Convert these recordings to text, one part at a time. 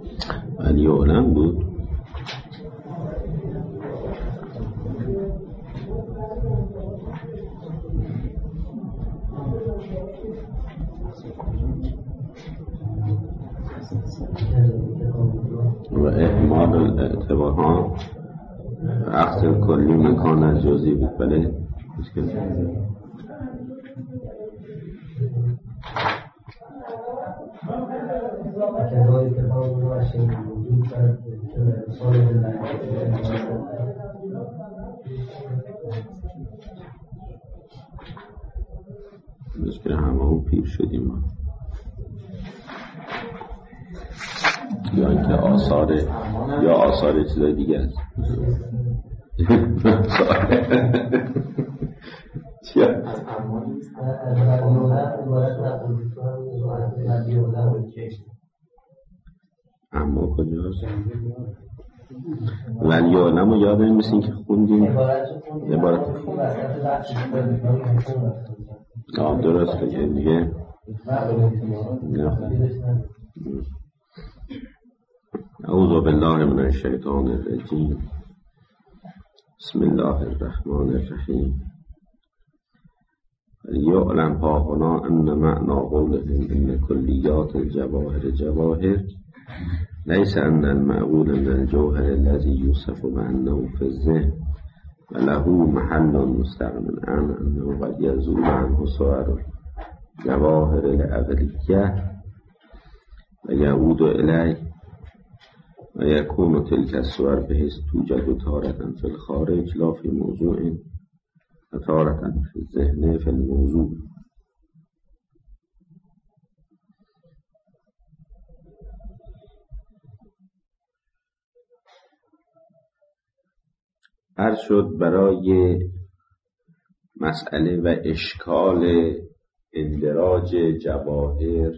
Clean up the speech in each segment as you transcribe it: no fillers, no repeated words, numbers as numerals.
ولی علم بود. و احمال الاعتبارها عقص کلی مکان از جزئی بود. بله مشکل همه هم پیر شدیم ما. یا اینکه آثار چیزای دیگه است. اما کجاست؟ ولی علم رو یاد این مثل که خوندیم عبارت درست که دیگه اعوذ بالله من الشیطان الرجیم. بسم الله الرحمن الرحیم. یعلم ها هنا ان معنی قولهم ان کلیات الجواهر جواهر لیس ان المعقول من الجوهر الذي يوصف بأنه في الذهن وله محل مستغن عن انه قد يزول عنه صور الجواهر العقلية ويعود إليه ويكون تلك الصور بحيث توجد تارة في الخارج لا في موضوع وتارة في الذهن في الموضوع. عرض شد برای مسئله و اشکال اندراج جواهر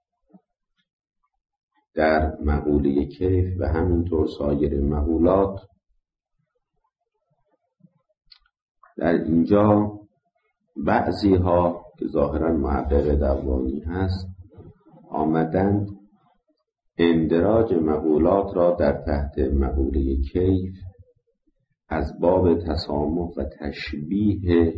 در مقوله کیف و همینطور سایر مقولات. در اینجا بعضی ها که ظاهرا محقق دوانی هست آمدند اندراج مقولات را در تحت مقوله کیف از باب تسامح و تشبیه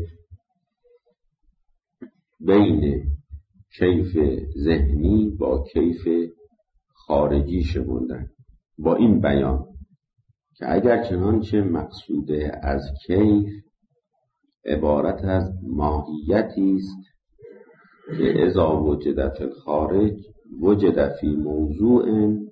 بین کیف ذهنی با کیف خارجی شمردن با این بیان که اگر چنانچه مقصوده از کیف عبارت از ماهیتی است که اذا وجد فی الخارج وجد فی موضوع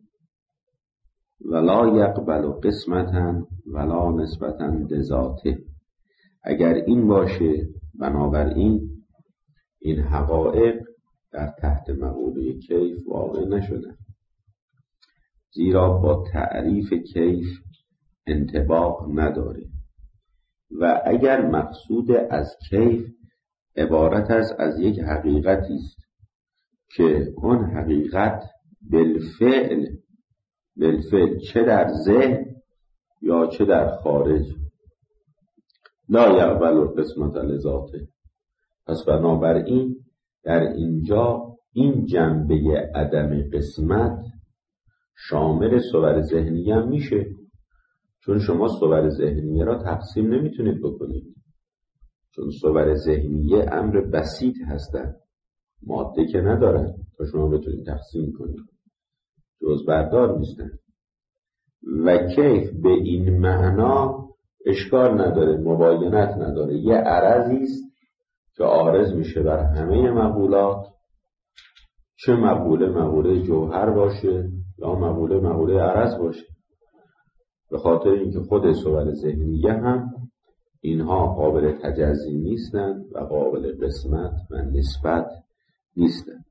ولا یقبل قسمتا ولا نسبتا لذاته، اگر این باشه بنابراین این حقایق در تحت مقوله کیف واقع نشدن، زیرا با تعریف کیف انطباق نداره. و اگر مقصود از کیف عبارت است از یک حقیقتی است که اون حقیقت بالفعل چه در ذهن یا چه در خارج لا یقبل قسمت لذاته، پس بنابراین در اینجا این جنبه عدم قسمت شامل صور ذهنی هم میشه، چون شما صور ذهنیه را تقسیم نمیتونید بکنید، چون صور ذهنیه امر بسیط هستند، ماده که ندارن تا شما بتونید تقسیم کنید، جز بردار نیستن. و کیف به این معنا اشکال نداره، مباینت نداره، یه عرضی است که عارض میشه بر همه مقولات، چه مقوله جوهر باشه یا مقوله عرض باشه، به خاطر اینکه خود صور ذهنیه هم اینها قابل تجزی نیستند و قابل قسمت و نسبت نیستند.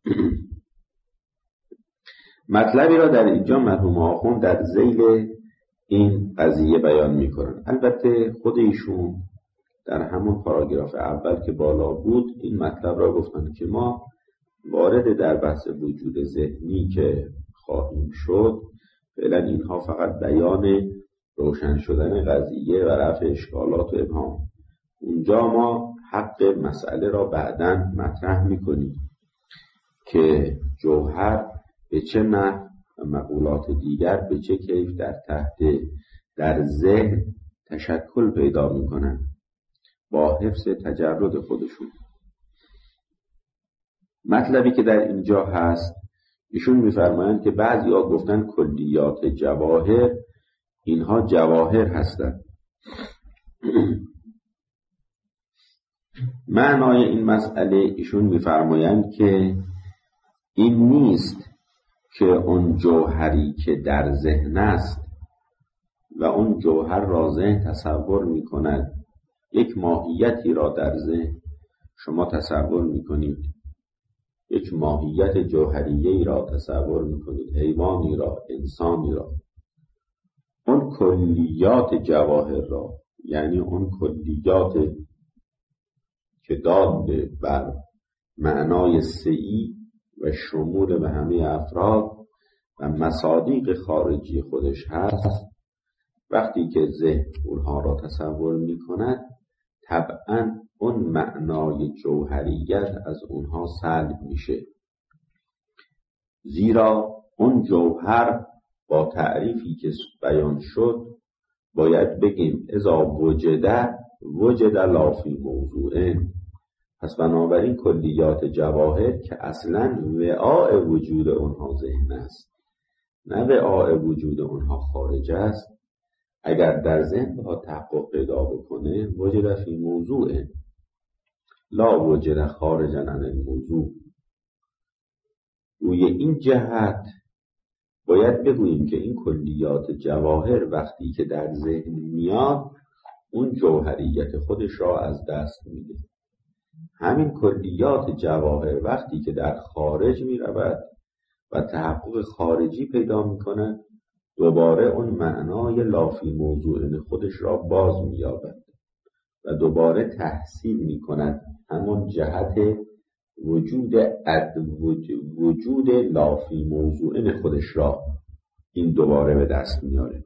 مطلبی را در اینجا مرحوم آخوند در ذیل این قضیه بیان میکنن. البته خود ایشون در همون پاراگراف اول که بالا بود این مطلب را گفتن که ما وارد در بحث وجود ذهنی که خواهیم شد، فعلا اینها فقط بیان روشن شدن قضیه و رفع اشکالات و ابهام. اونجا ما حق مسئله را بعداً مطرح میکنیم که جوهر به چه نحو و مقولات دیگر به چه کیف در ذهن تشکل پیدا میکنن با حفظ تجرد خودشون. مطلبی که در اینجا هست، ایشون میفرمایند که بعضیا گفتن کلیات جواهر اینها جواهر هستند. معنای این مسئله ایشون میفرمایند که این نیست که اون جوهری که در ذهن است و اون جوهر را ذهن تصور میکند، یک ماهیتی را در ذهن شما تصور میکنید، یک ماهیت جوهریه‌ای را تصور میکنید، حیوانی را، انسانی را. اون کلیات جواهر را، یعنی اون کلیات که داده بر معنای سعی و شمول به همه افراد و مصادیق خارجی خودش هست، وقتی که ذهن اونها را تصور می کند، طبعاً اون معنای جوهریت از اونها سلب میشه. زیرا اون جوهر با تعریفی که بیان شد باید بگیم اذا وجد لا فی موضوع. پس بنابراین کلیات جواهر که اصلاً وعاء وجود اونها ذهن است، نه وعاء وجود اونها خارج است، اگر در ذهن با تحقق پیدا بکنه وجد فی موضوع لا وجد خارجاً عن الموضوع. روی این جهت باید بگوییم که این کلیات جواهر وقتی که در ذهن میاد اون جوهریت خودش را از دست میده. همین کلیات جواهر وقتی که در خارج می رود و تحقق خارجی پیدا می کند، دوباره اون معنای لافی موضوع خودش را باز می یابد و دوباره تحصیل می کند همون جهت وجود لافی موضوع خودش را این دوباره به دست میاره.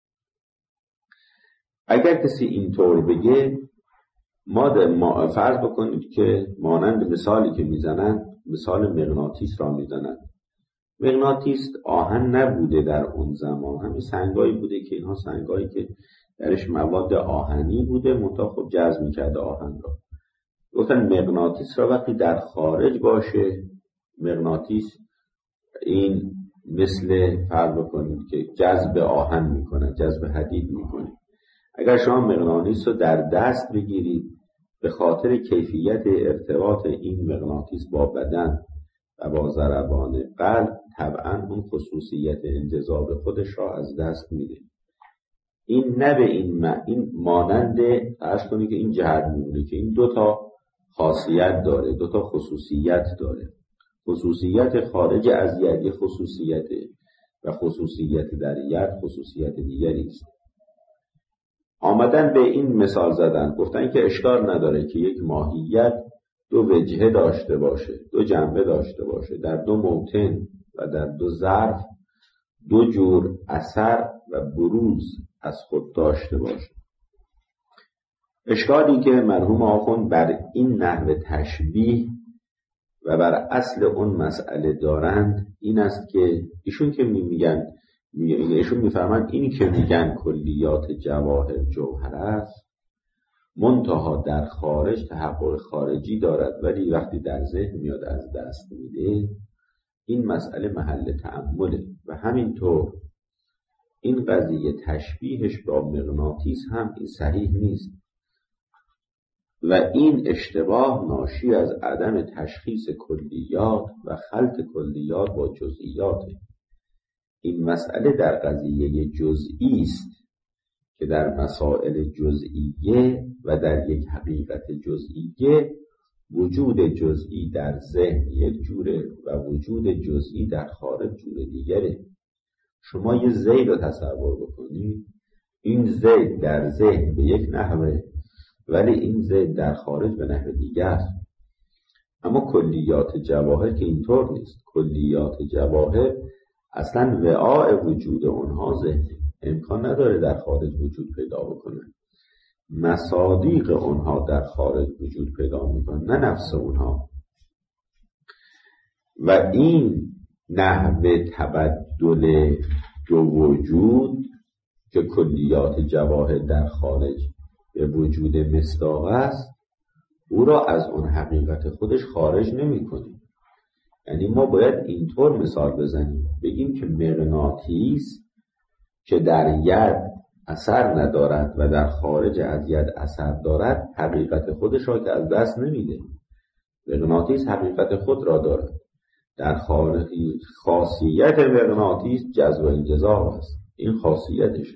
اگر کسی اینطور بگه، ما فرض بکنید که مانند مثالی که میزنن، مثال مغناطیس را میزنن. مغناطیس آهن نبوده در اون زمان، همین سنگایی بوده که اینها سنگایی که درش مواد آهنی بوده، منتها خب جذب میکرده آهن را. گفتن مغناطیس را وقتی در خارج باشه، مغناطیس این مثل فرض بکنید که جذب آهن میکنه، جذب حدید میکنه. اگر شما مغناطیس رو در دست بگیرید، به خاطر کیفیت ارتباط این مغناطیس با بدن و با ضربان قلب طبعا اون خصوصیت انجذاب خودش را از دست میده. این نه به این مانند عرض کنی که این جهت میمونه که این دوتا خاصیت داره، دوتا خصوصیت داره. خصوصیت خارج از ید خصوصیته و خصوصیت در ید خصوصیت دیگری است. آمدن به این مثال زدن، گفتن که اشکال نداره که یک ماهیت دو وجهه داشته باشه، دو جنبه داشته باشه، در دو موطن و در دو ظرف دو جور اثر و بروز از خود داشته باشه. اشکالی که مرحوم آخوند بر این نحو تشبیه و بر اصل اون مسئله دارند این است که ایشون که ایشون میفرمند این که میگن کلیات جواهر جوهر است، منتها در خارج تحقق خارجی دارد، ولی وقتی در ذهن میاد از دست میده. این مسئله محل تأمله و همینطور این قضیه تشبیهش با مغناطیس هم این صحیح نیست و این اشتباه ناشی از عدم تشخیص کلیات و خلط کلیات با جزئیات. این مسئله در قضیه جزئی است که در مسائل جزئیه و در یک حقیقت جزئیه وجود جزئی در ذهن یک جوره و وجود جزئی در خارج جور دیگره. شما یه زید رو تصور بکنید، این زید در ذهن به یک نحوه ولی این زید در خارج به نحو دیگر است. اما کلیات جواهر که اینطور نیست. کلیات جواهر اصلا وعاء وجود اونها ذهن، امکان نداره در خارج وجود پیدا بکنه. مصادیق اونها در خارج وجود پیدا میکنه، نه نفس اونها. و این نحو تبدل دو وجود که کلیات جواهر در خارج به وجود مصداق است، او را از اون حقیقت خودش خارج نمی کنیم. یعنی ما باید اینطور مثال بزنیم، بگیم که مغناطیس که در ید اثر ندارد و در خارج از ید اثر دارد، حقیقت خودش را که از دست نمیده. مغناطیس حقیقت خود را دارد. در خارج خاصیت مغناطیس جذب و انجذاب است، این خاصیتشه.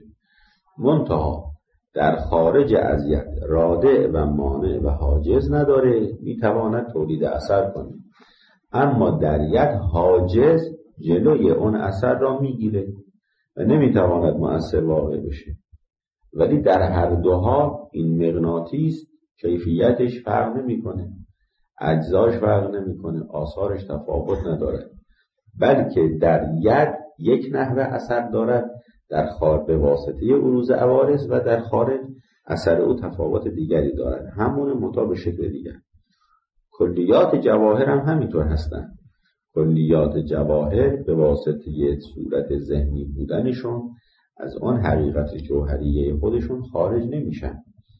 منتها در خارج از ید رادع و مانع و حاجز نداره، میتواند تولید اثر کنه. اما در ید حاجز جلوی اون اثر را میگیره و نمیتواند مؤثر واقع بشه. ولی در هر دو حال این مغناطیس کیفیتش فرق نمیکنه، اجزاش فرق نمیکنه، آثارش تفاوت ندارد، بلکه در ید یک نحوه اثر دارد، در خارج به واسطه عروض عوارض و در خارج اثر او تفاوت دیگری دارد، همون مطابق به شکل دیگر. کلیات جواهر هم همینطور هستند. کلیات جواهر به واسطه صورت ذهنی بودنشون از آن حقیقت جوهریه خودشون خارج نمیشن.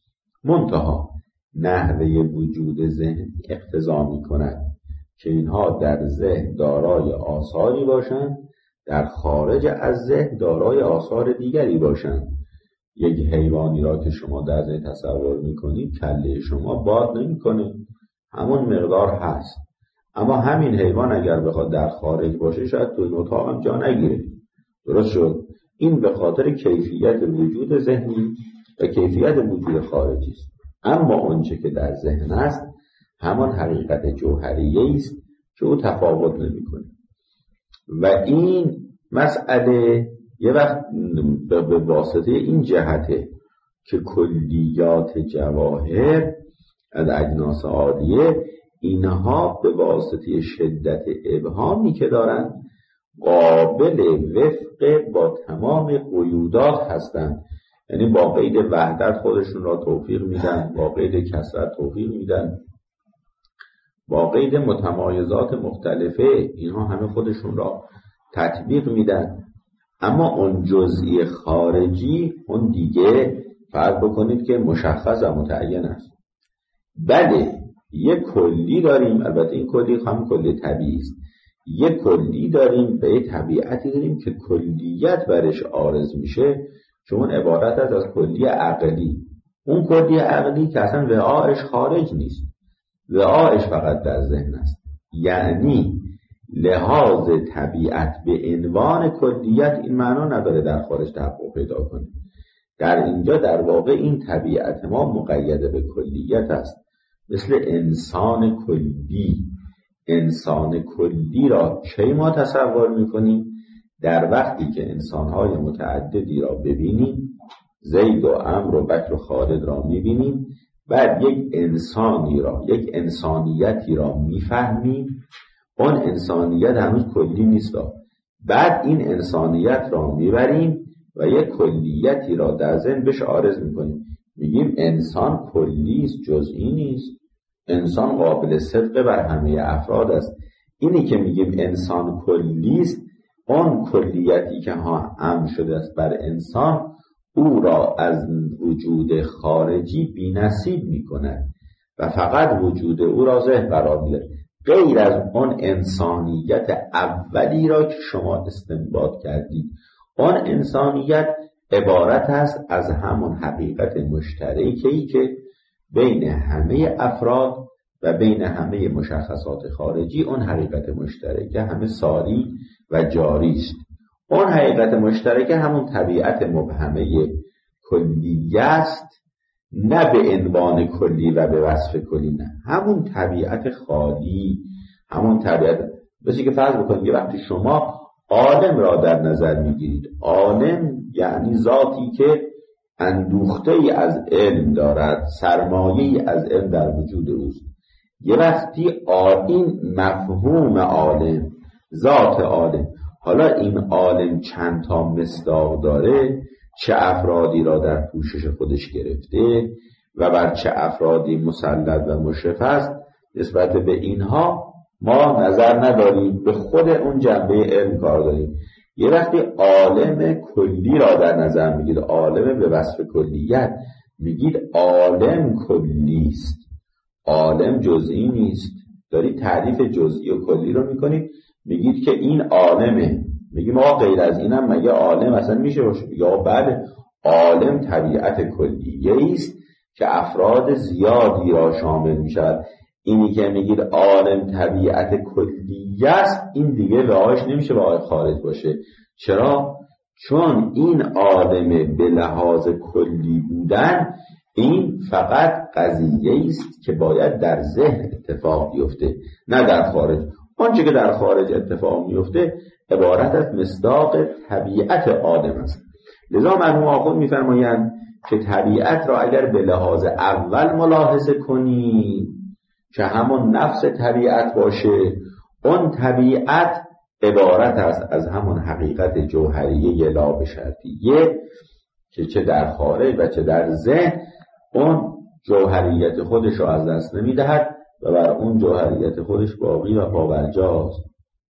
منتها نحوه وجود ذهن اقتضا میکند که اینها در ذهن دارای آثاری باشند، در خارج از ذهن دارای آثار دیگری باشند. یک حیوانی را که شما در ذهن تصور میکنید، کله شما باد نمیکنه، همون مقدار هست. اما همین حیوان اگر بخواد در خارج باشه شاید تو این اتاق هم جا نگیره. درست شد؟ این به خاطر کیفیت وجود ذهنی و کیفیت وجود خارجی است. اما اونچه که در ذهن است همان حقیقت جوهریه است که او تفاوت نمیکنه. و این مسئله یه وقت به واسطه این جهته که کلیات جواهر از اجناس عالیه، اینها به واسطه شدت ابهامی که دارن قابل وفق با تمام قیودات هستند. یعنی با قید وحدت خودشون را توفیق میدن، با قید کثرت توفیق میدن، با قید متمایزات مختلفه اینها همه خودشون را تطبیق میدن. اما اون جزئی خارجی اون دیگه فرض بکنید که مشخص و متعین است. بله یک کلی داریم، البته این کلی هم کلی طبیعی است. یک کلی داریم به یک طبیعتی داریم که کلیت برش عارض میشه، چون عبارت است از کلی عقلی. اون کلی عقلی که اصلا وعایش خارج نیست، وعایش فقط در ذهن است. یعنی لحاظ طبیعت به عنوان کلیت این معنا نداره در خارج تحقق پیدا کنه. در اینجا در واقع این طبیعت ما مقید به کلیت است. مثل انسان کلی. انسان کلی را کی ما تصور میکنیم؟ در وقتی که انسانهای متعددی را ببینیم، زید و عمرو و بکر و خالد را میبینیم، بعد یک انسانی را، یک انسانیتی را میفهمیم. اون انسانیت هنوز کلی نیست، بعد این انسانیت را میبریم و یک کلیتی را در ذهن بهش عارض میکنیم، میگیم انسان کلی است، جزئی نیست. انسان قابل صدق بر همه افراد است. اینی که میگیم انسان کلی است، اون کلیتی که هم شده است بر انسان، او را از وجود خارجی بی‌نصیب میکند و فقط وجود او را ذهن قرار میده، غیر از اون انسانیت اولی را که شما استنباط کردید. اون انسانیت عبارت است از همون حقیقت مشترکی که بین همه افراد و بین همه مشخصات خارجی اون حقیقت مشترک همه ساری و جاری است. اون حقیقت مشترک همون طبیعت مبهمه کلی است، نه به عنوان کلی و به وصف کلی، نه، همون طبیعت خالی، همون طبیعت. بسی که فرض بکنید یه وقتی شما عالم را در نظر میگیرید، عالم یعنی ذاتی که اندوخته ای از علم دارد، سرمایه‌ای از علم در وجود اوست. یه وقتی این مفهوم عالم، ذات عالم، حالا این عالم چند تا مصداق داره، چه افرادی را در پوشش خودش گرفته و بر چه افرادی مسلط و مشرف است، نسبت به اینها ما نظر نداریم، به خود اون جنبه علم کار داریم. یه وقتی عالم کلی را در نظر میگید، عالم به وصف کلیت، میگید عالم کلی است، عالم جزئی نیست. دارید تعریف جزئی و کلی رو میکنید، میگید که این عالمه. میگیم آقا غیر از اینم مگه عالم اصلا میشه باشه؟ یا بله، عالم طبیعت کلیه است که افراد زیادی را شامل میشود. اینی که میگید عالم طبیعت کلیه است، این دیگه راهش نمیشه با خارج باشه. چرا؟ چون این عالم به لحاظ کلی بودن، این فقط قضیه است که باید در ذهن اتفاق بیفته، نه در خارج. آنچه که در خارج اتفاق میفته عبارت از مصداق طبیعت عالم است. لذا مرحوم آخوند میفرمایند که طبیعت را اگر به لحاظ اول ملاحظه کنی که همون نفس طبیعت باشه، اون طبیعت عبارت است از همون حقیقت جوهریه لا به شرطیه که چه در خارج و چه در ذهن اون جوهریت خودش را از دست نمیدهد و بر اون جوهریت خودش باقی و پابرجاست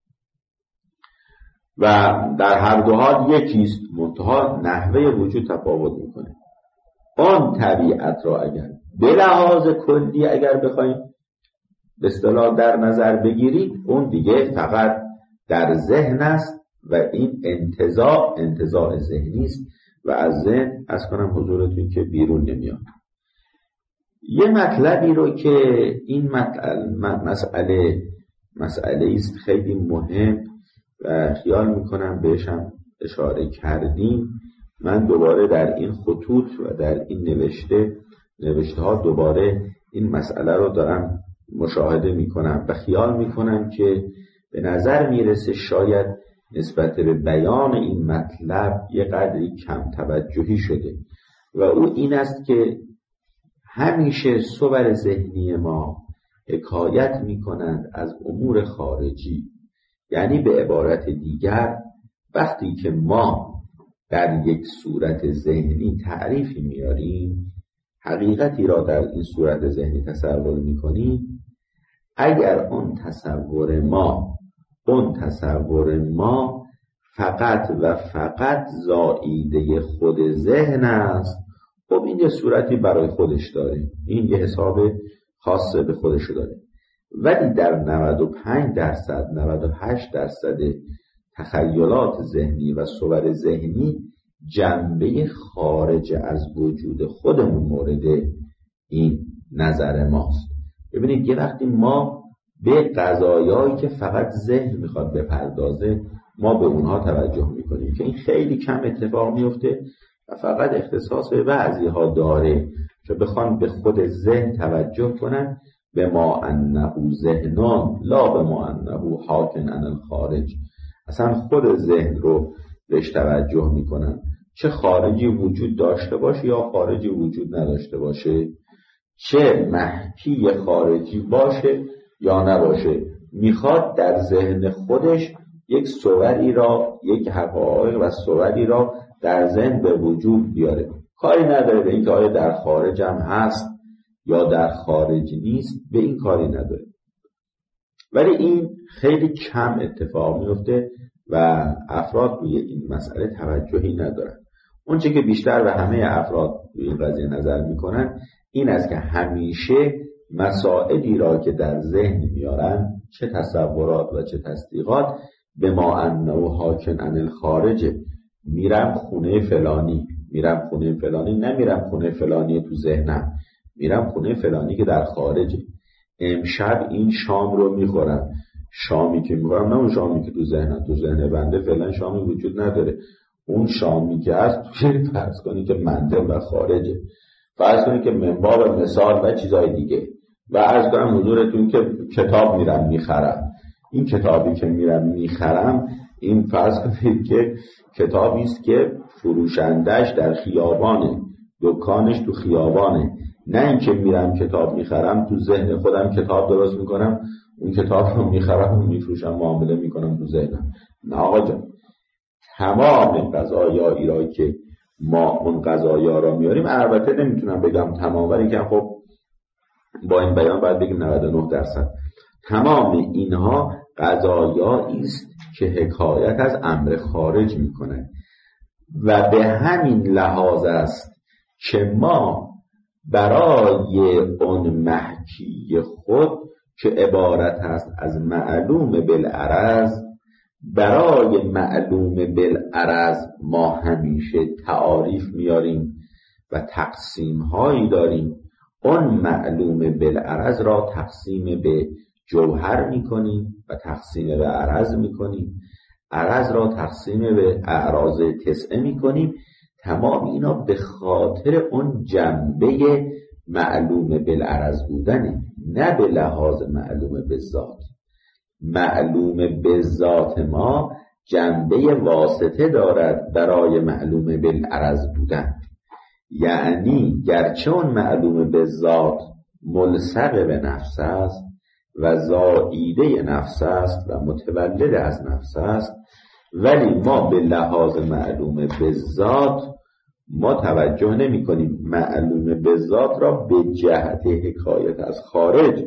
و در هر دو حال یکیست، منتها نحوه وجود تفاوت میکنه. اون طبیعت را اگر به لحاظ کلی اگر بخوایم به اصطلاح در نظر بگیرید، اون دیگه فقط در ذهن است و این انتزاع ذهنی است و از ذهن از کنم حضورتون که بیرون نمیاد. یه مطلبی رو که این مسئله است خیلی مهم و خیال میکنم بهشم اشاره کردیم، من دوباره در این خطوط و در این نوشته ها دوباره این مسئله رو دارم مشاهده میکنم و خیال میکنم که به نظر میرسه شاید نسبت به بیان این مطلب یه قدری کم توجهی شده و او این است که همیشه صور ذهنی ما حکایت میکنند از امور خارجی. یعنی به عبارت دیگر وقتی که ما در یک صورت ذهنی تعریفی میاریم، حقیقتی را در این صورت ذهنی تصور میکنیم، اگر اون تصور ما فقط و فقط زائیده خود ذهن است، خب این یه صورتی برای خودش داره، این یه حساب خاص به خودش داره. ولی در 98% تخیلات ذهنی و صور ذهنی جنبه خارج از وجود خودمون مورد این نظر ماست. ببینید یه وقتی ما به قضایایی که فقط ذهن میخواد بپردازه ما به اونها توجه میکنیم که این خیلی کم اتفاق میفته و فقط اختصاص به بعضی ها داره که بخوان به خود ذهن توجه کنن، به ما انه ذهنان لا به ما انه حاکن عن الخارج. اصلا خود ذهن رو بهش توجه میکنن، چه خارجی وجود داشته باشه یا خارجی وجود نداشته باشه، چه محکی خارجی باشه یا نباشه، میخواد در ذهن خودش یک صوری را، یک حقایق و صوری را در ذهن به وجود بیاره. کاری نداره به اینکه آیا در خارج هم هست یا در خارج نیست، به این کاری نداره. ولی این خیلی کم اتفاق میفته و افراد روی این مسئله توجهی ندارن. اون چه که بیشتر به همه افراد روی این قضیه نظر میکنن این است که همیشه مسائلی را که در ذهن میارن، چه تصورات و چه تصدیقات، به ما انه حاکن عن الخارج. میرم خونه فلانی، نمیرم خونه فلانی تو ذهنم، میرم خونه فلانی که در خارجه. امشب این شام رو میخورم، شامی که میخورم نه اون شامی که تو ذهنم، تو ذهن بنده فعلا شامی وجود نداره، اون شامی که هست توی فرض کنی که منطق و خارجه، فرض کنی که منباب مثال و چیزهای دیگه. و عرض کنم حضورتون که کتاب میرم میخرم، این کتابی که میرم میخرم این فرض کنید که کتابی است که فروشندش در خیابانه، دکانش تو خیابانه، نه اینکه میرم کتاب میخرم تو ذهن خودم کتاب درست میکنم، اون کتاب رو میخرم و میفروشم، معامله میکنم تو ذهنم. نه آقا جان، تمام قضایایی را که ما اون قضایا را میاریم، البته نمیتونم بگم تمام، ولی که خب با این بیان باید بگیم 99%، تمام اینها قضایایی است که حکایت از امر خارج میکنه و به همین لحاظ است که ما برای اون محکی خود که عبارت است از معلوم بالعرض، برای معلوم بالعرض ما همیشه تعاریف میاریم و تقسیم هایی داریم. اون معلوم بالعرض را تقسیم به جوهر میکنیم و تقسیم به عرض میکنیم، عرض را تقسیم به اعراض تسعه میکنیم. تمام اینا به خاطر اون جنبه معلوم بالعرض بودنه، نه به لحاظ معلوم بالذات. معلوم بالذات ما جنبه واسطه دارد برای معلوم بالعرض بودن، یعنی گرچه اون معلوم بالذات ملصق به نفس است و زائیده نفس است و متولد از نفس است، ولی ما به لحاظ معلوم بالذات ما توجه نمی کنیم. معلوم بالذات را به جهت حکایت از خارج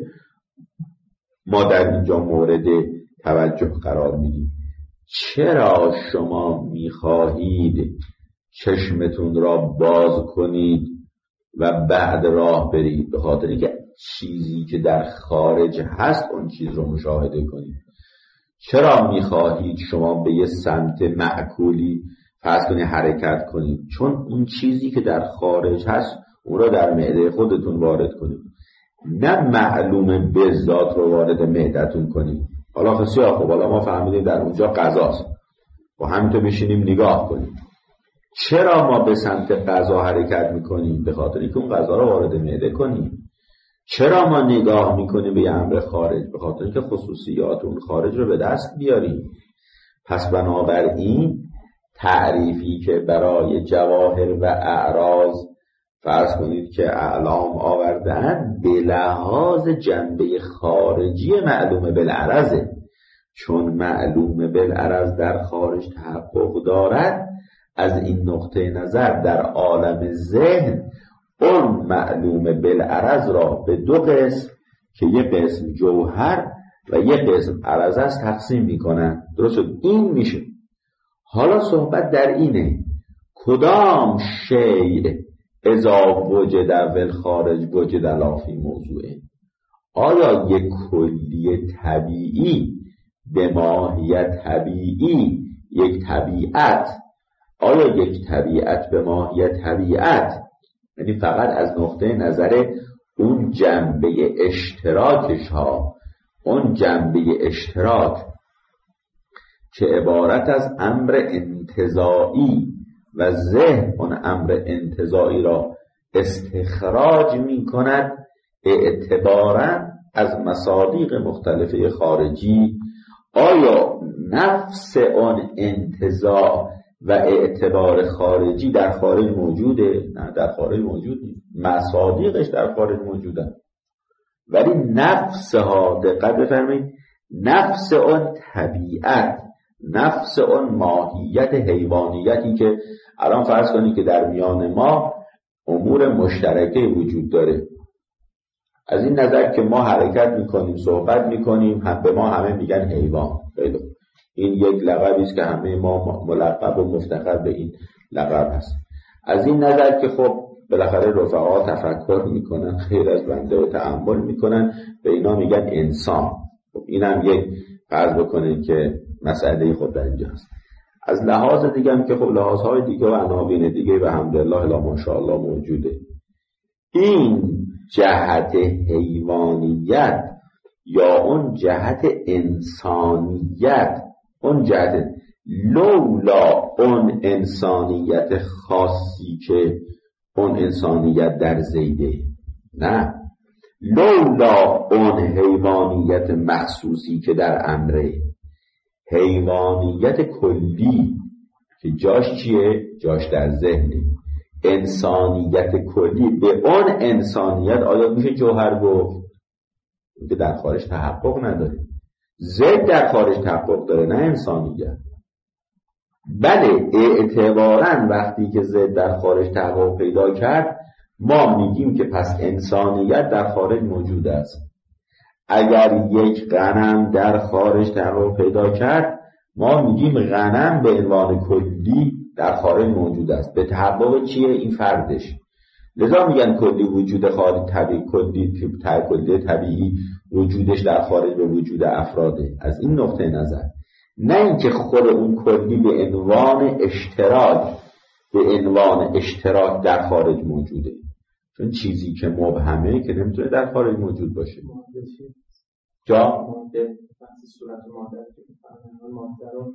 ما در اینجا مورد توجه قرار میدیم. چرا شما میخواهید چشمتون را باز کنید و بعد راه برید؟ به خاطری که چیزی که در خارج هست اون چیز رو مشاهده کنید. چرا میخواهید شما به یه سمت معکولی فرض کنید حرکت کنید؟ چون اون چیزی که در خارج هست اون را در معده خودتون وارد کنید، نه معلوم بالذات رو وارد معدتون کنید. حالا بسیار خوب، حالا ما فهمیدیم در اونجا غذاست و همینطور بشینیم نگاه کنیم. چرا ما به سمت غذا حرکت میکنیم؟ به خاطری که اون غذا رو وارد معده کنیم. چرا ما نگاه میکنیم به امر خارج؟ به خاطری که خصوصیات اون خارج رو به دست بیاریم. پس بنابراین تعریفی که برای جواهر و اعراض فرض کنید که اعلام آوردن به لحاظ جنبه خارجی معلوم بالعرضه، چون معلوم بالعرض در خارج تحقق دارد. از این نقطه نظر در عالم ذهن اون معلوم بالعرض را به دو قسم که یک قسم جوهر و یک قسم عرض است تقسیم میکنن. درست این میشه. حالا صحبت در اینه کدام شیء اذا وجد والخارج وجد لا فی موضوعه. آیا یک کلی طبیعی به ماهیت طبیعی، یک طبیعت، آیا یک طبیعت به ماهیت طبیعت، یعنی فقط از نقطه نظر اون جنبه اشتراکش ها، اون جنبه اشتراک که عبارت از امر انتزاعی و ذهن اون امر انتزاعی را استخراج می کند اعتباراً از مصادیق مختلفه خارجی، آیا نفس اون انتزاع و اعتبار خارجی در خارج موجوده؟ نه، در خارج موجود نیست. مصادیقش در خارج موجودن، ولی نفس ها، دقت بفرمایید، نفس اون طبیعت، نفس اون ماهیت حیوانیتی که الان فرض کنید که در میان ما امور مشترکه وجود داره. از این نظر که ما حرکت میکنیم، صحبت میکنیم، هم به ما همه میگن حیوان. این یک لقبی است که همه ما ملقب و مفتخر به این لقب هست. از این نظر که خب بالاخره رفقا تفکر میکنن، خیر از بنده و تأمل میکنن، به اینا میگن انسان. خب اینم یک فرض بکنید که مسئله خود در اینجا هست. از لحاظ دیگه هم که خب لحاظهای دیگه و عناوین دیگه و الحمدلله الا ماشاءالله موجوده. این جهت حیوانیت یا اون جهت انسانیت، اون جهت لولا اون انسانیت خاصی که اون انسانیت در زیده، نه لولا اون حیوانیت مخصوصی که در امره، حیوانیت کلی که جاش چیه؟ جاش در ذهنه. انسانیت کلی، به اون انسانیت آیا میشه جوهر گفت؟ که در خارج تحقق نداره. ضد در خارج تحقق داره، نه انسانیت. بله اعتباراً وقتی که ضد در خارج تحقق پیدا کرد ما میگیم که پس انسانیت در خارج موجود است. اگر یک غنم در خارج تحقق پیدا کرد، ما میگیم غنم به عنوان کلی در خارج موجود است. به تحقق چیه؟ این فردش. لذا میگن کلی وجود خارج طبیعی، کلی طبیعی وجودش در خارج به وجود افراده. از این نقطه نظر، نه اینکه خود اون کلی به عنوان اشتراک در خارج موجوده، چون چیزی که مبهمه که نمیتونه در خارج موجود باشه. جا صورت ماده که ماده رو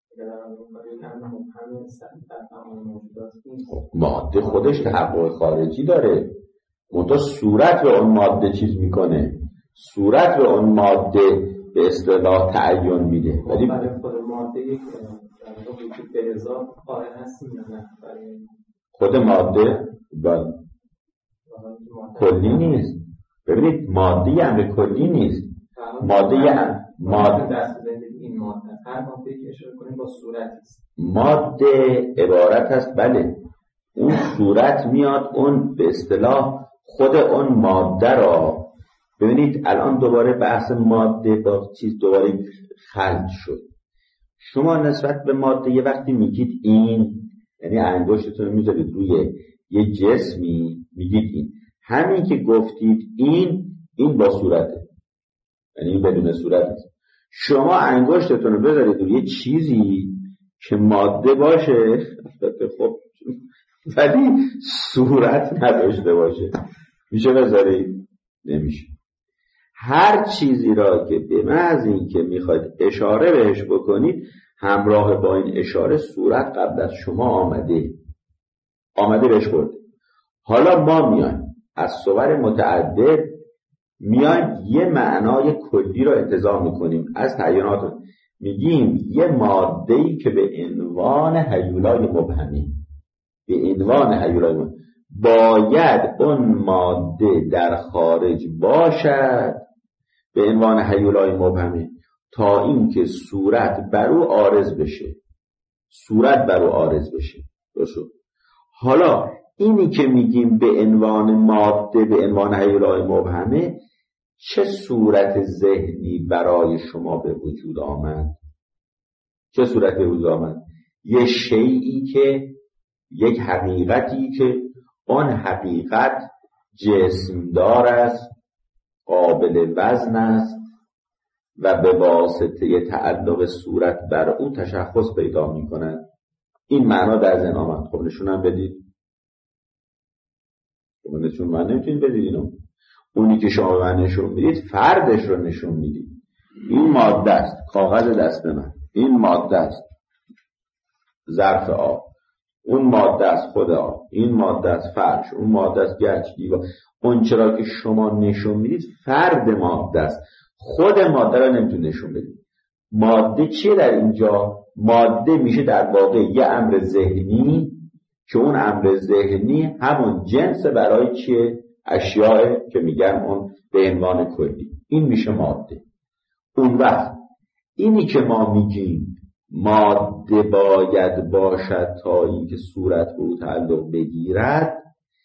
ماده خودش تحقق خارجی داره، منتها صورت به اون ماده چیز میکنه، صورت به اون ماده به اصطلاح تعین میده. ولی برای خود ماده یک وجود به رضا قائل هستیم یا نه؟ خود ماده کلی نیست. ببینید ماده امر کلی نیست. ماده دست بدید این ماده، هر ماده که اشاره کنیم با صورت است. ماده عبارت است، بله اون صورت میاد، اون به اصطلاح خود اون ماده را. ببینید الان دوباره بحث ماده با چیز دوباره خلط شد. شما نسبت به ماده یه وقتی میگید این، یعنی انگشتتون میذارید روی یه جسمی میگید این، همین که گفتید این با صورته، یعنی بدون صورت است. شما انگشتتون رو بذارید روی یه چیزی که ماده باشه، خب ولی صورت نداشته باشه، میشه بذارید؟ نمیشه. هر چیزی را که به محض این که میخواید اشاره بهش بکنید، همراه با این اشاره صورت قبل از شما آمده بهش برده. حالا ما میایم از صور متعدد میایم یه معنای کلی را انتزاع میکنیم از تعیینات، میگیم یه ماده‌ای که به عنوان هیولای مبهمی، باید اون ماده در خارج باشد به عنوان هیولای مبهمی تا اینکه صورت بر او عارض بشه. درست؟ حالا اینی که میگیم به عنوان ماده، به عنوان هیولای مبهمه، چه صورت ذهنی برای شما به وجود آمد؟ یه شیئی که، یک حقیقتی که آن حقیقت جسمدار است، قابل وزن است و به واسطه تعلق صورت بر او تشخص پیدا می کند. این معنا در ذهن آمد. خب نشونم بدید. شما نشون من نمیتونید بدید اینو. اونی که شما من نشون میدید فردش رو نشون میدید. این ماده است، کاغذ دست من، این ماده است ظرف آب، اون ماده است خود آب، این ماده است فرش، اون ماده است گچ دیوار. اون چرا که شما نشون میدید فرد ماده است، خود ماده را نمیتونید نشون بدید. ماده چیه در اینجا؟ ماده میشه در واقع یه امر ذهنی که اون امر ذهنی همون جنس برای چیه؟ اشیاء که میگن اون به عنوان کلی، این میشه ماده. اون وقت اینی که ما میگیم ماده باید باشد تا اینکه صورت به او تعلق بگیرد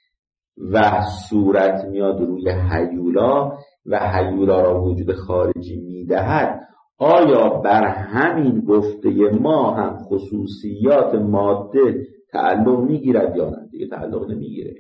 و صورت میاد روی هیولا و هیولا را وجود خارجی میدهد، آیا بر همین گفته ما هم خصوصیات ماده تعلق میگیرد یا نه؟ دیگه تعلق نمیگیره.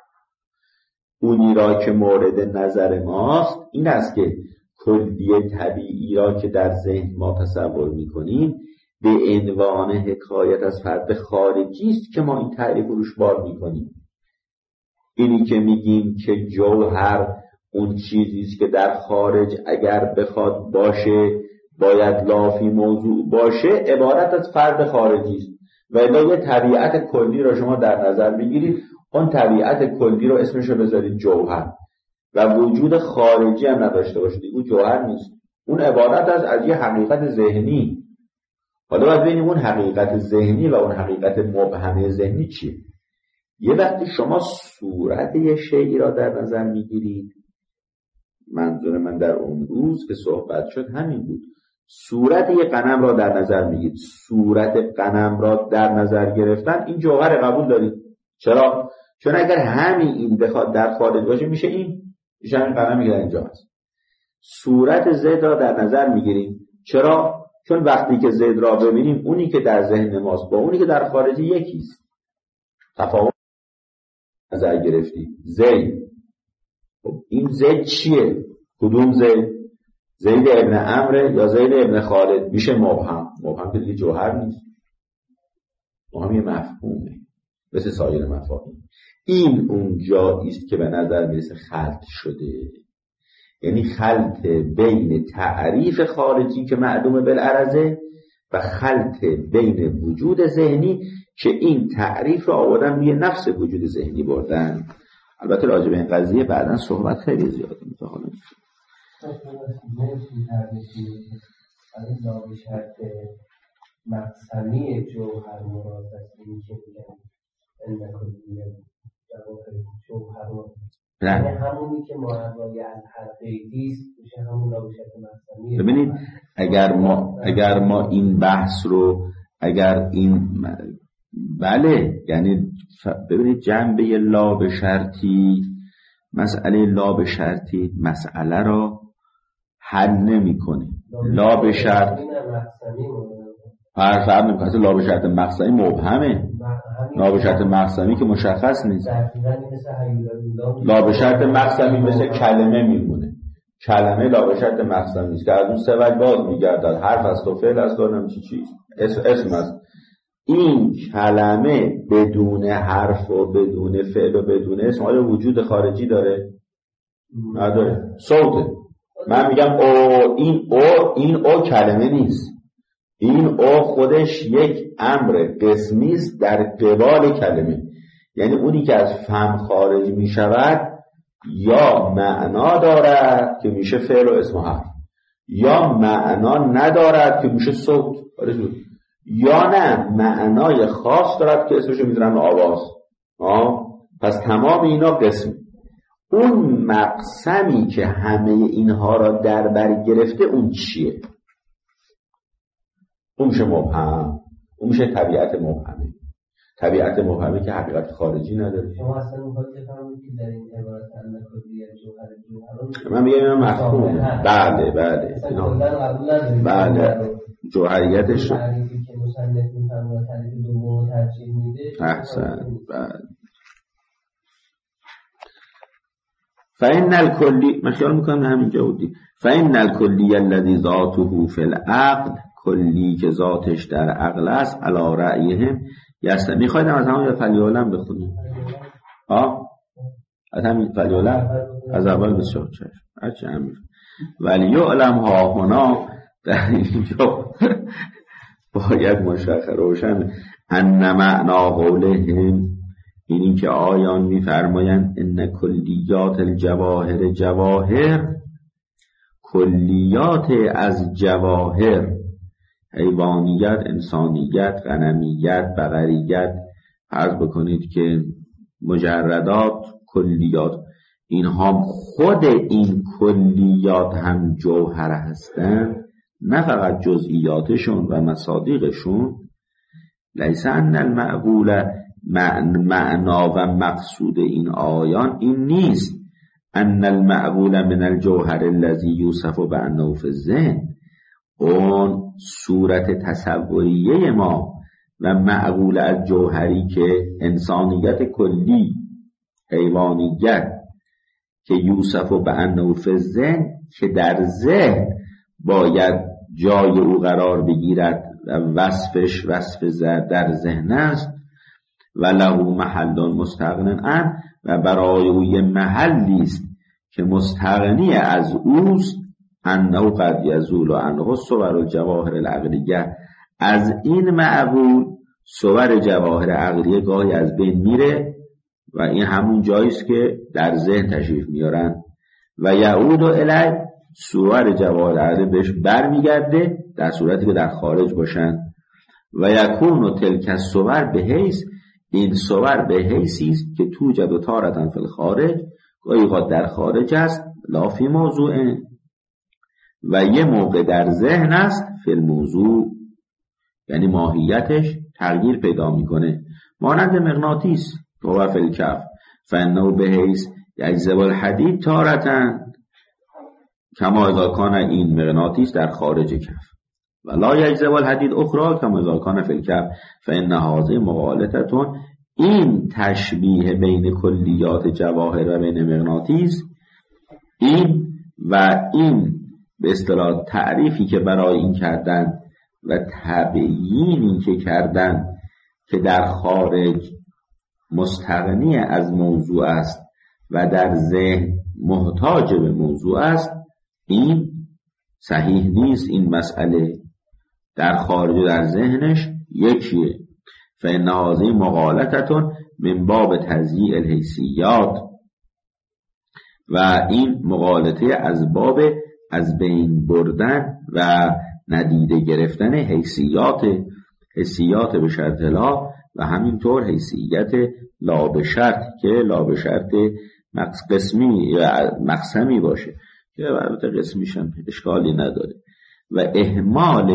اونی را که مورد نظر ماست این است که کلیه طبیعی را که در ذهن ما تصور میکنیم به عنوان حکایت از فرد خارجی است که ما این تعریف روش بار میکنیم. اینی که میگیم که جوهر اون چیزی است که در خارج اگر بخواد باشه باید لافی موضوع باشه، عبارت از فرد خارجی است. و الا یه طبیعت کلی را شما در نظر بگیرید، اون طبیعت کلی رو اسمش رو بذارید جوهر و وجود خارجی هم نداشته باشید، اون جوهر نیست، اون عبارت از یه حقیقت ذهنی. حالا باید ببینیم اون حقیقت ذهنی و اون حقیقت مبهمه ذهنی چیه. یه وقتی شما صورت یه شیئی را در نظر میگیرید، منظور من در اون روز که صحبت شد همین بود، صورت یه قلم را در نظر میگیرید. صورت قلم را در نظر گرفتن این جوهر قبول دارید. چرا؟ چون اگر همین این بخواد در خارج باشه میشه این همین قلمی که در اینجا هست. صورت زید را در نظر میگیریم. چرا؟ چون وقتی که زید را ببینیم اونی که در ذهن ماست با اونی که در خارج یکیست. تفاوت نظر گرفتیم. زید، این زید چیه؟ کدوم زید؟ زید ابن عمرو یا زید ابن خالد؟ میشه مبهم. مبهم که دیگه جوهر نیست، مبهم یه مفهومه مثل سایر مفاهیم. این اون جایی است که به نظر میرسه خلط شده، یعنی خلط بین تعریف خارجی که معلومه بالعرضه و خلط بین وجود ذهنی که این تعریف رو آوردن روی نفس وجود ذهنی بردن. البته راجع به این قضیه بعداً صحبت خیلی زیاده میشه. حالا به شرط مقسمی جوهر مراد است، این که میگن ان کلیه جوهر یعنی همونی که محوای الحقیقی است میشه همون به شرط مقسمی. ببینید اگر ما این بحث رو بله، یعنی ببینید جنبه لا به شرطی، مسئله لا به شرطی مسئله را حل نمی‌کنه. لا به شرط فرق نمی‌کنه. لا به شرط مقصدی مبهمه، لا به شرط مقصدی که مشخص نیست. لا به شرط مقصدی مثل کلمه میمونه. کلمه لا به شرط مقصدی نیست که از اون سه وجه باز میگردد. حرف است و فعل است و نمیشه چیز اسم است. این کلمه بدون حرف و بدون فعل و بدون اسم آیا وجود خارجی داره؟ نداره. صوته. من میگم این او کلمه نیست. این او خودش یک امر قسمی است در قبال کلمه. یعنی اونی که از فهم خارج میشود یا معنا دارد که میشه فعل و اسم و حرف، یا معنا ندارد که میشه صوت، یا نه معنای خاص دارد که اسمشو میذارن آواز. پس تمام اینا قسم. اون مقسمی که همه اینها را در بر گرفته اون چیه؟ اون میشه مبهم، اون میشه طبیعت مبهمه. طبیعت مبهمه که حقیقت خارجی نداره. شما اصلا میخواید بفرمایید که در این عبارت ان کلیه جوهر من میگم مفهومه. بله بله جوهریتش تعریفی که مصنف می‌فرماید تعریف دوم ترجیح میده. احسن. بله. فإن الكلی، من خیال میکنم همینجا بودی. فإن الكلی الذي ذاته في العقل، کلی که ذاتش در عقل است، علی رأیهم یست. میخوایدم از همون فلیعلم بخونیم. از همین فلیعلم از اول بسیار چشم هرچی امیر ولیعلم ها هنا در اینجا باید مشخص روشن ان معنا قولهم، اینی که آیان میفرمایند ان کلیات الجواهر، جواهر کلیات از جواهر، حیوانیت، انسانیت، غنمیت، بقریت، فرض بکنید که مجردات، کلیات، اینها خود این کلیات هم جوهر هستند، نه فقط جزئیاتشون و مصادیقشون. لیس ان المعقول، معنا و مقصود این آیان این نیست ان المعقول من الجوهر الذي یوصف بانه فی الذهن، اون صورت تصوریه ما و معقول از جوهری که انسانیت کلی، حیوانیت که یوصف بانه فی الذهن، که در ذهن باید جای او قرار بگیرد و وصفش وصف در ذهن است، و له محل مستغن عنه، و برای او یه محلی است که مستغنی از اوست، انه قد یزول عنه صور الجواهر العقلیه، از این معقول صور جواهر عقلیه گاهی از بین میره و این همون جاییست که در ذهن تشریف میارن، و یعود الی، صور جواهر عقلیه بهش برمیگرده در صورتی که در خارج باشن، و یکون تلک الصور به حیث، این صور به حیثی است که توجد و تارتن فی الخارج، گاهی اوقات در خارج است، لا فی موضوع، و یه موقع در ذهن است، فی الموضوع، یعنی ماهیتش تغییر پیدا میکنه، مانند مغناطیس و فی الکف، فانه به حیث یجذب الحدید تارتن، کما اذا کان این مغناطیس در خارج کف و لا یجذب الحدید اخرى کما اذا کان فی الکف فان هذه مغالطه. این تشبیه بین کلیات جواهر و بین مغناطیس، این و این به اصطلاح تعریفی که برای این کردن و تبیینی که کردن که در خارج مستغنی از موضوع است و در ذهن محتاج به موضوع است، این صحیح نیست. این مسئله در خارج و در ذهنش یکیه. فإن هذه مغالطة من باب تضییع الحیثیات، و این مغالطه از باب از بین بردن و ندیده گرفتن حیثیات به شرط لا و همینطور حیثیت لا به شرط که لا به شرط قسمی و مقسمی باشه که البته قسمیش هم اشکالی نداره، و اهمال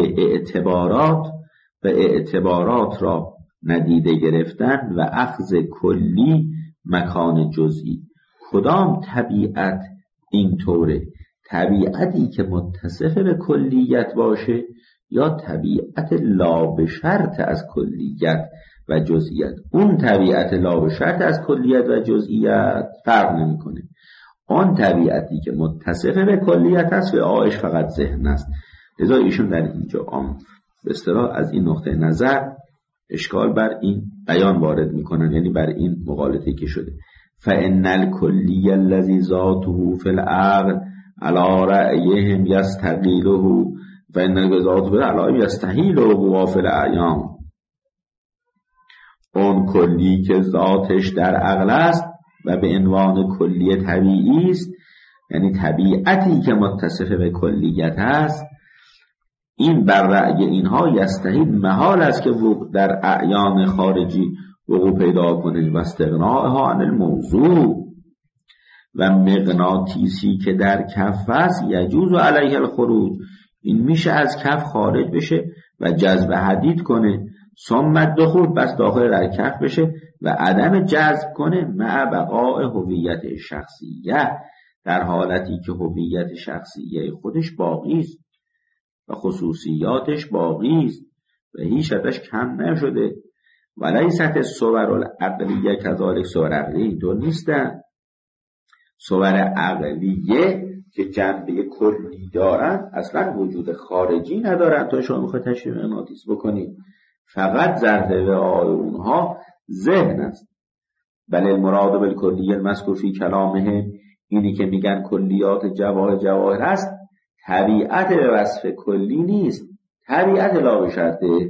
اعتبارات را ندیده گرفتن و اخذ کلی مکان جزئی. کدام طبیعت اینطوره؟ طبیعتی که متصف به کلیت باشه یا طبیعت لا به شرط از کلیت و جزئیت؟ اون طبیعت لا به شرط از کلیت و جزئیت فرق نمیکنه. آن طبیعتی که متصف به کلیت است و آیش فقط ذهن است. لذا ایشون در اینجا به اصطلاح از این نقطه نظر اشکال بر این بیان وارد میکنن، یعنی بر این مغالطه که شده. فإن الكلی الذي ذاته في العقل على رأيهم يستقيله فإن ذاته في العقل يستحيله في الأعیان. اون کلی که ذاتش در عقل است و به عنوان کلی طبیعی است، یعنی طبیعتی که متصف به کلیت است، این بر رأی اینها یستحیل محال است که در اعیان خارجی وقوع پیدا کنه و استغناءها عن الموضوع. و مغناطیسی که در کف است یجوز علیه الخروج، این میشه از کف خارج بشه و جذب حدید کنه، ثم الدخول بس داخل در کف بشه و عدم جذب کنه مع بقاء هویت شخصیه، در حالتی که هویت شخصیه خودش باقی است و خصوصیاتش باقی است و هیچ ازش کم نشده. ولیست الصور العقلیه کذالک، صور عقلیه اینطور نیستن. صور عقلیه که جنبه کلی دارن اصلا وجود خارجی ندارن. تا شما میخواید تشریح مغناطیس بکنید فقط ذره اونها ذهن است. بل المراد بالکلیه المذکور فی کلامه، اینی که میگن کلیات جواهر هست، طبیعت به وصف کلی نیست، طبیعت لا به شرطه.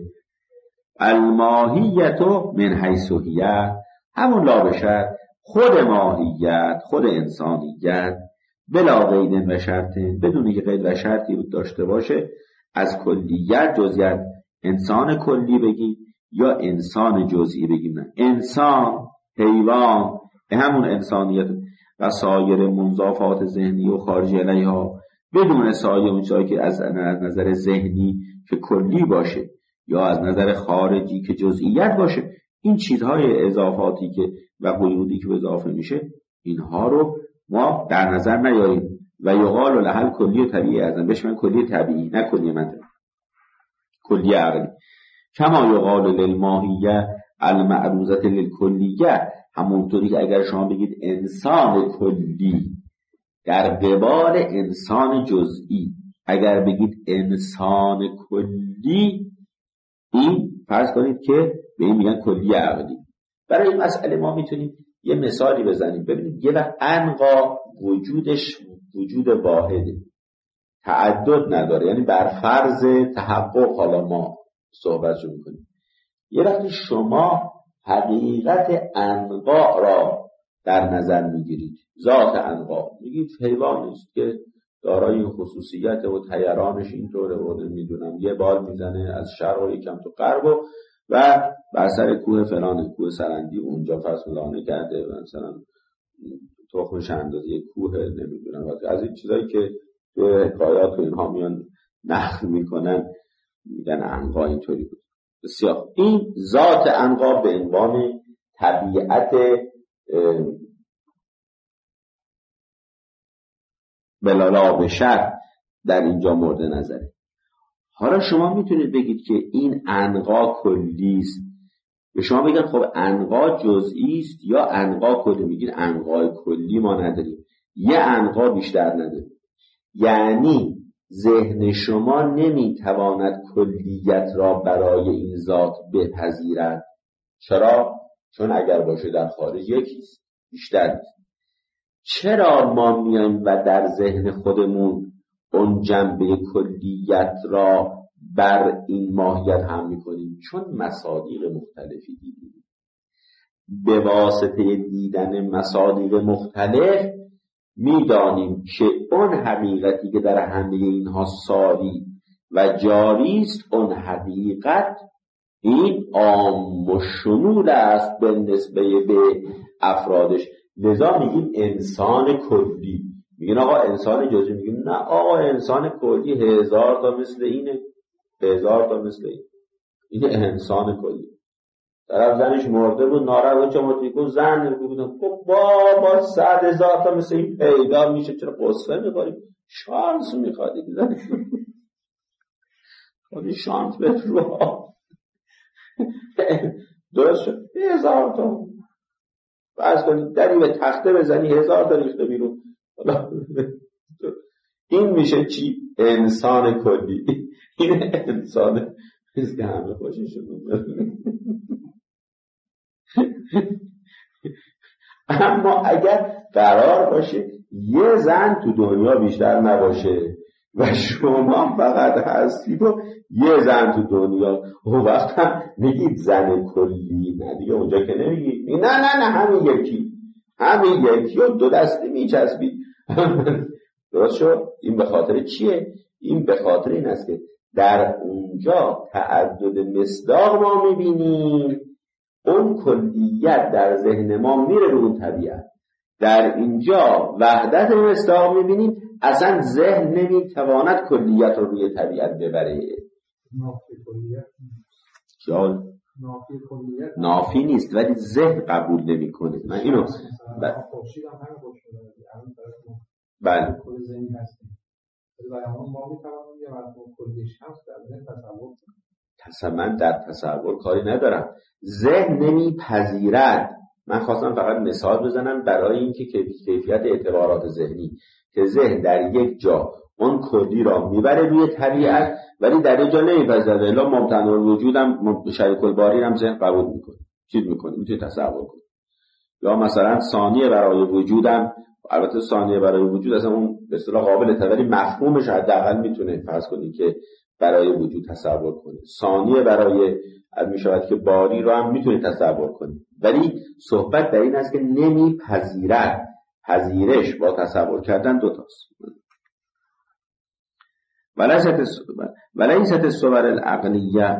الماهیت من حیث هی، همون لا به شرط، خود ماهیت، خود انسانیت، بلا قید و شرط، بدون که قید و شرطی داشته باشه. از کلیت جزئیت انسان کلی بگیم یا انسان جزئی بگیم، نه انسان، حیوان، همون انسانیت و سایر منضافات ذهنی و خارجی علیها، بدون سایر اون چیزایی که از نظر ذهنی که کلی باشه یا از نظر خارجی که جزئیت باشه، این چیزهای اضافاتی که و قیودی که اضافه میشه، اینها رو ما در نظر نیاریم. و یقال لها کلی طبیعی، ازن بهش من کلی طبیعی، نه کلی منطقی، کلی عقلی. کما یقال للماهیه المعروضه للکلیه، همونطوری که اگر شما بگید انسان کلی در قبال انسان جزئی، اگر بگید انسان کلی، این فرض کنید که به این میگن کلی عقلی. برای این مسئله ما میتونیم یه مثالی بزنیم. ببینید یه وقت انقا وجودش وجود واحده، تعدد نداره، یعنی بر فرض تحقق حالا ما صحبتشو میکنیم. یه وقتی شما حقیقت انقا را در نظر میگیرید، ذات انقا، میگید حیوانی است که دارای این خصوصیت و طیرانش اینطوره و میدونم یه بال میزنه از شرق و یکم تو غرب و بر سر کوه فلان، کوه سرندی اونجا فسلانه کرده و مثلا تخمش اندازه کوه، نمیدونم از این چیزایی که تو حکایات و اینها میان نقل میکنن، میگن انقا اینطوری بود. بسیار این ذات انقا به عنوان طبیعت بلالا بشر در اینجا مورد نظره. حالا شما میتونید بگید که این عنقا کلی است. به شما بگن خب عنقا جزئی است یا عنقا کلی. میگید عنقای کلی ما نداریم، یه عنقا بیشتر نداریم. یعنی ذهن شما نمیتواند کلیت را برای این ذات بپذیرد. چرا؟ چون اگر باشه در خارج یکیست، بیشتر نیست. چرا ما میایم و در ذهن خودمون اون جنبه کلیت را بر این ماهیت هم میکنیم؟ چون مصادیق مختلفی دیدیم. به واسطه دیدن مصادیق مختلف میدانیم که اون حقیقتی که در همه اینها ساری و جاری است، اون حقیقت این عام و شمول است به نسبه به افرادش. لذا میگیم انسان کلی. میگن آقا انسان جزئی، میگیم نه آقا انسان کلی 1000 تا مثل اینه، 1000 تا مثل اینه انسان کلی. طرف زنش مرده بود ناراحت چون میگه زن بودن، خب بابا 100,000 تا مثل این پیدا میشه، چرا قصه می‌خوریم؟ شانس میخواد دیگه. خودی شانس به رو درست شد 1000 تا فرض کنید دری به تخته بزنی 1000 تا ریخته بیرون. این میشه چی؟ انسان کلی. این انسان نیست که همه خوششون میاد. اما اگر قرار باشه یه زن تو دنیا بیشتر نباشه و شما فقط هستید و یه زن تو دنیا، اون وقت هم میگید زن کلی. نه دیگه اونجا که نمیگید نه نه نه همین یکی و دو دستی میچسبید. درست شد؟ این به خاطر چیه؟ این به خاطر این است که در اونجا تعدد مصداق ما میبینیم، اون کلیت در ذهن ما میره رو اون طبیعت. در اینجا وحدت مصداق میبینیم، اصلا ذهن نمیتواند کلیت رو روی طبیعت ببره. نافی نیست ولی ذهن قبول نمیکنه. من اینو بله من در تصور کاری ندارم، ذهن نمیپذیرد. من خواستم فقط مثال بزنم برای اینکه کیفیت اعتبارات ذهنی که ذهن در یک جا اون کلی را میبره روی طبیعت ولی در یک جا نمیپذیره. الا ممتنع الوجود هم شریک الباری هم ذهن قبول میکنه، چیز میکنه، میتونه تصور کنه. یا مثلا ثانیه برای وجودم، البته ثانیه برای وجود اصلا اون به اصطلاح قابل ولی مفهومش حداقل میتونه فرض کنید که برای وجود تصور کنه. ثانیه برای میشود که باری رو هم میتونه تصور کنه، ولی صحبت در این است که نمیپذیرد. پذیرش با تصور کردن دو تاست. ولیست الصور العقلیه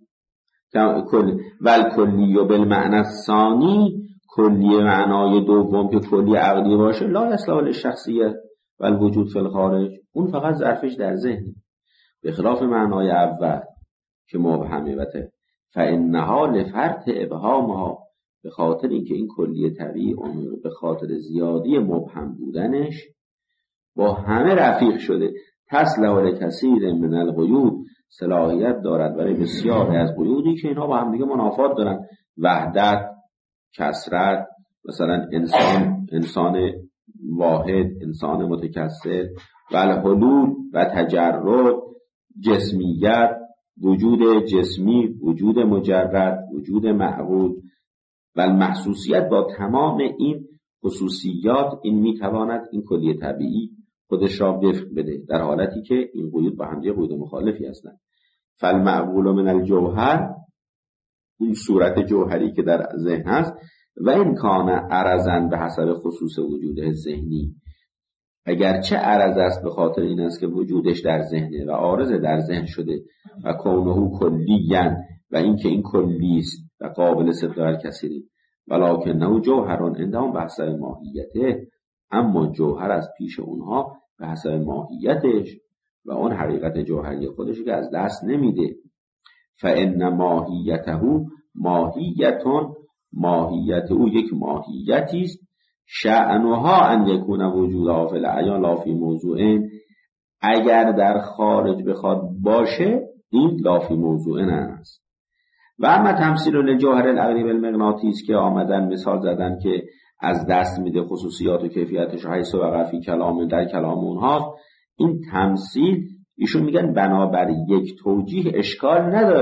والکلی بالمعنی الثانی، کلی معنای دوم که کلی عقلی باشه لا یصلح للشخصیه والوجود فی الخارج، اون فقط ظرفش در ذهن، به خلاف معنای اول که مبهمه. فانها لفرط ابهامها، به خاطر اینکه این کلی طبیعی به خاطر زیادی مبهم بودنش با همه رفیق شده. تصلح لکثیر من القیود، صلاحیت دارد برای بسیاری از قیودی که اینها با هم دیگه منافات دارن. وحدت، کثرت، مثلا انسان واحد، انسان متکثر، و الحلول و تجرد، جسمیت، وجود جسمی، وجود مجرد، وجود معقول و المحسوسیت. با تمام این خصوصیات این میتواند این کلی طبیعی خودش را وفق بده، در حالتی که این قیود با هم دیگه قیود مخالفی هستند. فالمعقول من الجوهر، این صورت جوهری که در ذهن هست، و این کان عرضن به حسب خصوص وجوده ذهنی، اگرچه عرض است به خاطر این است که وجودش در ذهنه و عارض در ذهن شده، و کونه کلیاً، و اینکه این کلی است و قابل صدق الکثیرین، ولکنه جوهران عندهم به حسب ماهیته، اما جوهر از پیش اونها به حسب ماهیتش و اون حقیقت جوهری خودش که از دست نمیده. فان ماهیته ماهیتون، ماهیت او یک ماهیتی است شأنها ان یکون وجودها فی الاعیان لا فی موضوعین، اگر در خارج بخواد باشه این لا فی موضوعین است. و اما تمثیل للجوهر العقلی بالمغناطیس که آمدن مثال زدن که از دست میده خصوصیات و کیفیتش حیث وقع فی کلام، در کلام اونها، این تمثیل ایشون میگن بنابر یک توجیه اشکال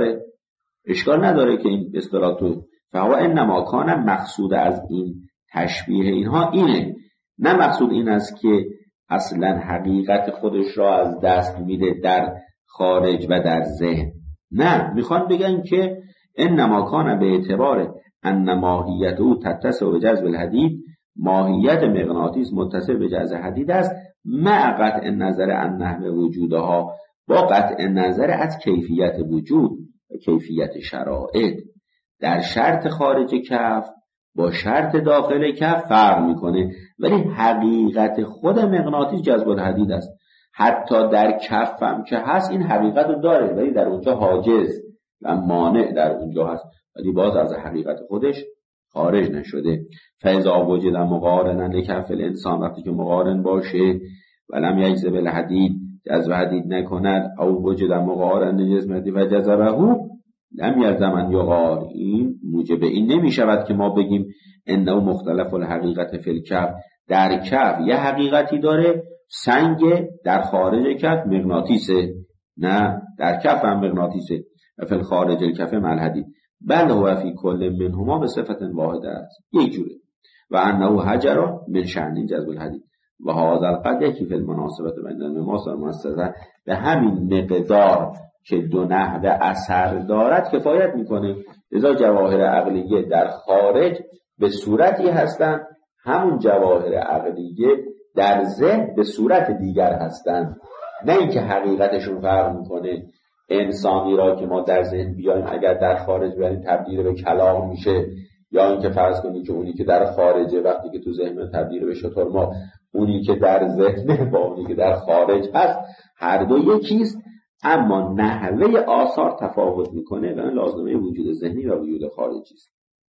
نداره که این اصطلاح تو فهو انما کان مقصود از این تشبیه اینها اینه، نه مقصود این است که اصلا حقیقت خودش را از دست میده در خارج و در ذهن، نه، میخوان بگن که انما کان به اعتبار ان ماهیت او تتصل به جذب الحدید، ماهیت مغناطیس متصل به جذب حدید است، مع قطع نظر عن نحو وجودها، با قطع نظر از کیفیت وجود و کیفیت شرائط. در شرط خارج کف با شرط داخل کف فرق میکنه، ولی حقیقت خود مغناطیس جذب الحدید است. حتی در کف هم که هست این حقیقت رو داره، ولی در اونجا حاجز و مانع در اونجا هست، ولی باز از حقیقت خودش خارج نشده. فاذا وجد مقارنا لکف الانسان، وقتی که مقارن باشه ولم یجذب الحدید، جذب حدید نکند، او وجد مقارن لجسم الحدید و جذبه لم یلزم ان یقال، این موجب این نمی شود که ما بگیم انه مختلف الحقیقت فی الکف، در کف یه حقیقتی داره، سنگ در خارج کف مغناطیسه، نه در کف هم مغناطیسه، و فی الخارج الکف مع الحدید، بل هو فی کل منهما به صفت واحده است، یک جوره. و انه حجر من شأن جذب الحدید و هذا القدر که فی المناسبت بین المماس و المؤسسه، به همین مقدار که دو نحو اثر دارد کفایت میکنه. لذا جواهر عقلیه در خارج به صورتی هستند، همون جواهر عقلیه در ذهن به صورت دیگر هستند، نه اینکه حقیقتشون فرق میکنه. انسانی را که ما در ذهن بیایم اگر در خارج بیاریم تبدیل به کلام میشه، یا اینکه فرض کنید که اونی که در خارجه وقتی که تو ذهن تبدیل به شترمرغ، اونی که در ذهن با اونی که در خارج هست هر دو یکیست، اما نحوه آثار تفاوت میکنه و لازمه وجود ذهنی و وجود خارجی است.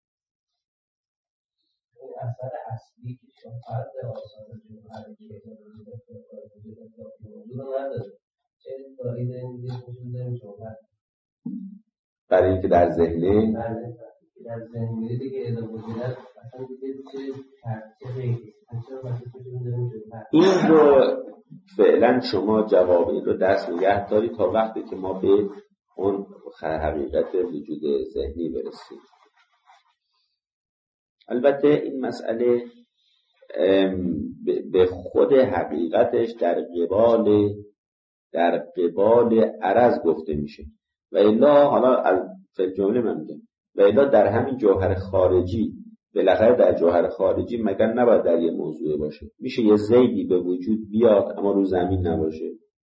اثر اصلی که شما فرد آثار جوهری که وجود نداره، چه دارید این دیگه داریم شما برای اینکه در ذهنه در ذهنی دیگه اذا وجودت اصلا دیگه چه غیری این رو فعلا شما جواب این رو دست نگه داری تا وقتی که ما به اون حقیقت وجود ذهنی برسیم. البته این مسئله به خود حقیقتش در قبال عرض گفته میشه، و الا حالا فی جمله من میگم و الا در همین جوهر خارجی، بالاخره در جوهر خارجی مگر نباید در یه موضوع باشه، میشه یه زیدی به وجود بیاد اما رو زمین نباشه،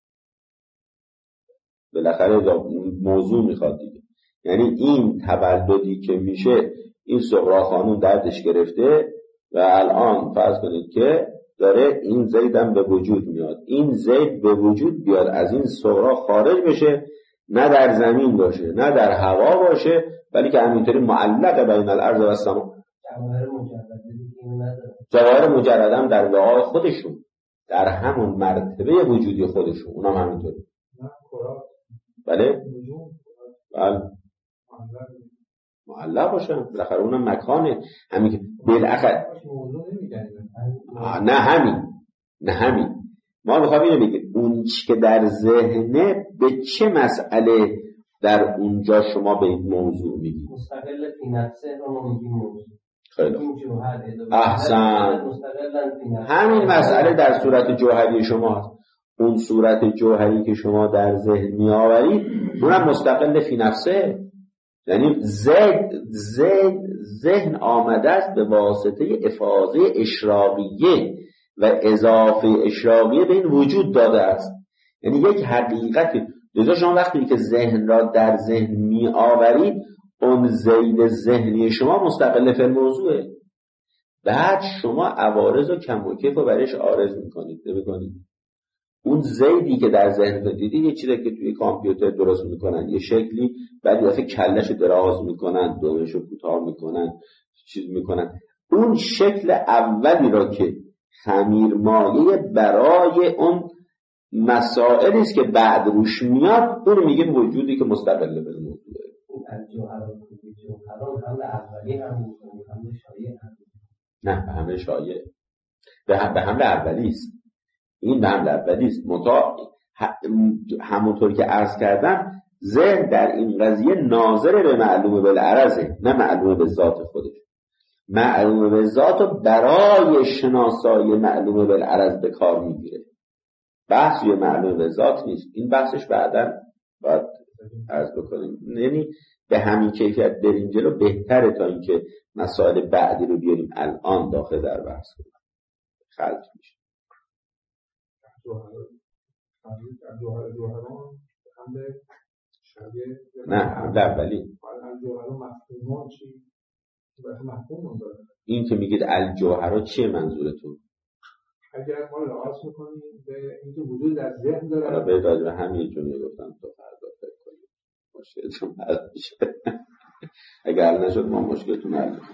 بالاخره موضوع میخواد دیگه. یعنی این تولدی که میشه، این سغرا خانون دردش گرفته و الان فرض کنید که داره این زیدم به وجود میاد، این زید به وجود بیاد، از این سغرا خارج بشه، نه در زمین باشه نه در هوا باشه، ولی که همینطوری معلق بین الارض و السما. جواهر مجرد هم در واقع خودشون در همون مرتبه وجودی خودشون اونم همینطوری. بله معلق باشن، بالاخره اونم مکانه، همین که بالاخره نه همین ما میخوام اینو بگیم اون چی که در ذهنه به چه مسئله در اونجا شما به این موضوع میگید؟ مستقل فی نفسه رو میگیم موضوع. خیلی احسن، همین مسئله در صورت جوهری شما هست. اون صورت جوهری که شما در ذهن می آورید اونم مستقل فی نفسه، یعنی ذهن آمده است به واسطه افاضه اشراقیه و اضافه اشراقیه به این وجود داده است، یعنی یک حقیقتی. لذا شما وقتی که ذهن را در ذهن می آورید اون زید ذهنی شما مستقل فی الموضوعه، بعد شما عوارض و کم و کیف رو برش عارض میکنید. اون زیدی که در ذهن دیدید یه چیزی که توی کامپیوتر درست میکنن یه شکلی، بعد یه دفعه کلش دراز میکنن، دومشو کوتاه میکنن، چیز میکنن، اون شکل اولی را که خمیرمایه برای اون مسائلی است که بعد روش میاد، اون میگیم وجودی که مستقل به موضوعه. جوهران هم اولی هم شایع هم نه به حمل شایع، به حمل اولی است. این به حمل اولی است. همونطور که عرض کردم ذهن در این قضیه ناظر به معلوم بالعرضه، نه معلوم به ذات خودش. معلوم به ذات رو برای شناسایی معلوم بالعرض به کار میگیره. بحث یه معلوم به ذات نیست. این بحثش بعداً باید عرض بکنیم. یعنی به همین کیفیت بریم جلو بهتره تا اینکه مسائل بعدی رو بیاریم الان داخل در بحث کنیم. خلط میشه. جوهران حمل شایع نه حمل اولی. جوهران مفهوم چی؟ مفهوم داره. این که میگید الجوهران چیه منظورتون؟ اگر ما لحاظ میکنیم به اینکه وجود در ذهن داره. حالا به راجع به همین جمله گفتم تو فردا فکر کنید مشکلتون حل میشه. اگر نشد ما مشکلتون حل